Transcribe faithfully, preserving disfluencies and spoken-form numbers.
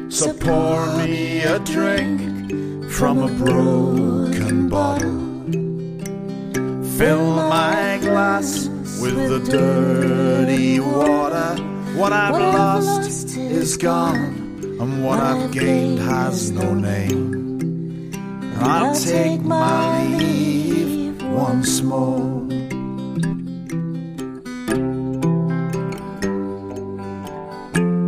So pour me a drink from a broken bottle. Fill my glass with the dirty water. What I've lost is gone, and what I've gained has no name. And I'll take my leave once more.